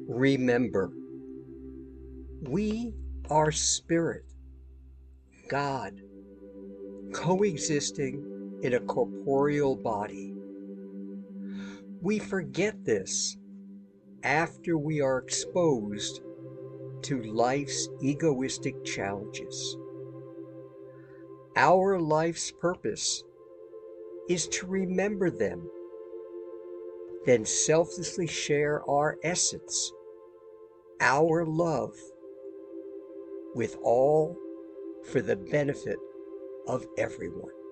Remember, we are spirit, God, coexisting in a corporeal body. We forget this after we are exposed to life's egoistic challenges. Our life's purpose is to remember them, then selflessly share our essence, our love, with all for the benefit of everyone.